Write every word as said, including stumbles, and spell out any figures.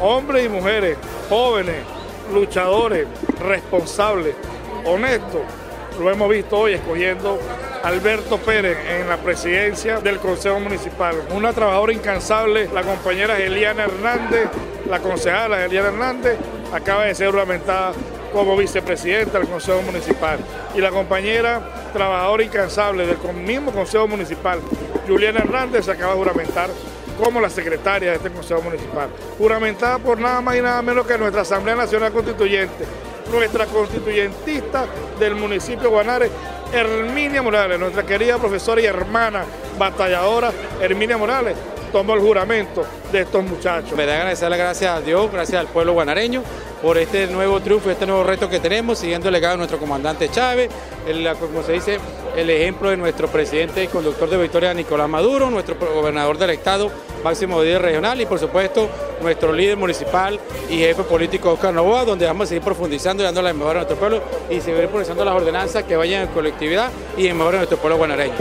hombres y mujeres, jóvenes, luchadores, responsables, honestos. Lo hemos visto hoy escogiendo a Alberto Pérez en la presidencia del Consejo Municipal. Una trabajadora incansable, la compañera Eliana Hernández, la concejala Eliana Hernández, acaba de ser juramentada como vicepresidenta del Consejo Municipal. Y la compañera trabajadora incansable del mismo Consejo Municipal, Juliana Hernández, se acaba de juramentar como la secretaria de este Consejo Municipal. Juramentada por nada más y nada menos que nuestra Asamblea Nacional Constituyente, nuestra constituyentista del municipio de Guanare, Herminia Morales, nuestra querida profesora y hermana batalladora Herminia Morales, tomó el juramento de estos muchachos. Me da agradecer las gracias a Dios, gracias al pueblo guanareño por este nuevo triunfo, este nuevo reto que tenemos, siguiendo el legado de nuestro comandante Chávez, el, como se dice, el ejemplo de nuestro presidente y conductor de victoria, Nicolás Maduro, nuestro gobernador del estado, máximo líder regional, y por supuesto nuestro líder municipal y jefe político, Oscar Novoa, donde vamos a seguir profundizando y dando la mejor a nuestro pueblo y seguir profundizando las ordenanzas que vayan en colectividad y en mejor a nuestro pueblo guanareño.